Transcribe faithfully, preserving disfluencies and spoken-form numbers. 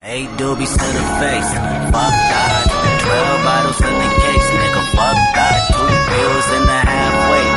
Eight doobies to the face, fuck God. Twelve bottles in the case, nigga, fuck God. Two pills in the halfway.